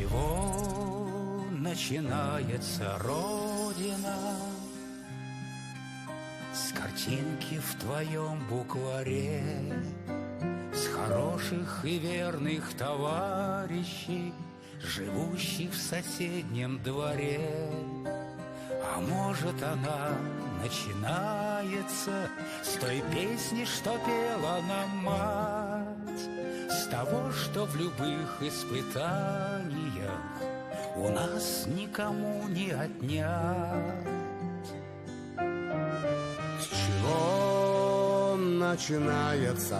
чего начинается Родина? С картинки в твоем букваре, с хороших и верных товарищей, живущих в соседнем дворе. А может, она начинается с той песни, что пела нам мать, с того, что в любых испытаниях у нас никому не отнять. С чего начинается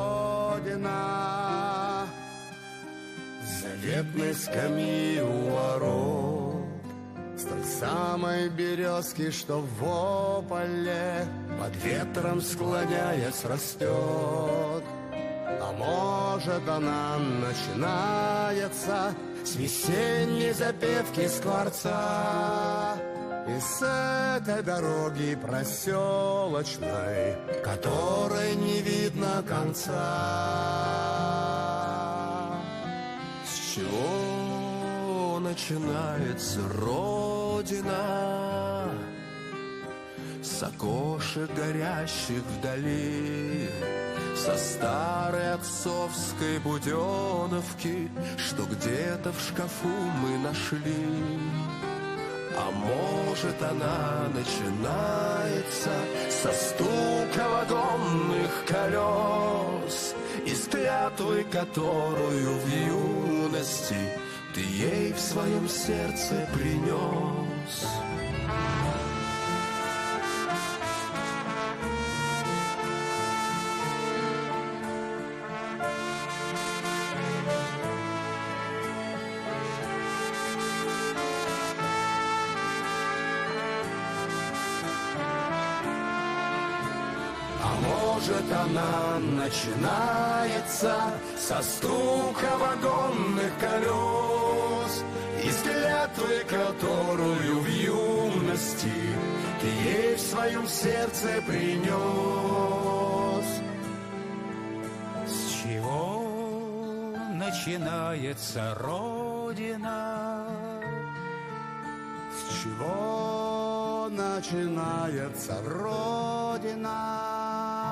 Родина? С заветной скамьи у ворот, с той самой березки, что в ополе под ветром склоняясь растет. А может, она начинается с весенней запевки скворца и с этой дороги проселочной, которой не видно конца. С чего начинается Родина? С окошек горящих вдали, со старой отцовской буденовки, что где-то в шкафу мы нашли. А может, она начинается со стука вагонных колес, из клятвы, которую в юности ты ей в своем сердце принес. Может, она начинается со стука вагонных колес, из клятвы, которую в юности ты ей в своем сердце принес. С чего начинается Родина? С чего начинается Родина?